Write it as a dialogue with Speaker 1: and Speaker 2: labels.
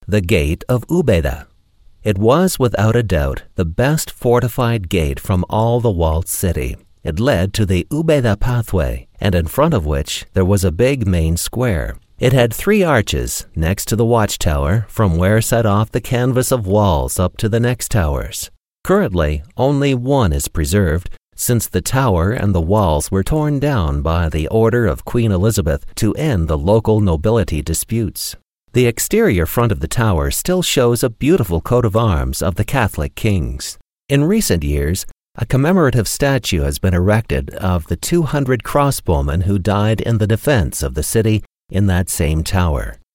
Speaker 1: the Gate of Ubeda. It was, without a doubt, the best fortified gate from all the walled city. It led to the Ubeda pathway, and in front of which there was a big main square. It had 3 arches next to the watchtower, from where set off the canvas of walls up to the next towers. Currently, only one is preserved, since the tower and the walls were torn down by the order of Queen Elizabeth to end the local nobility disputes. The exterior front of the tower still shows a beautiful coat of arms of the Catholic kings. In recent years, a commemorative statue has been erected of the 200 crossbowmen who died in the defense of the city in that same tower.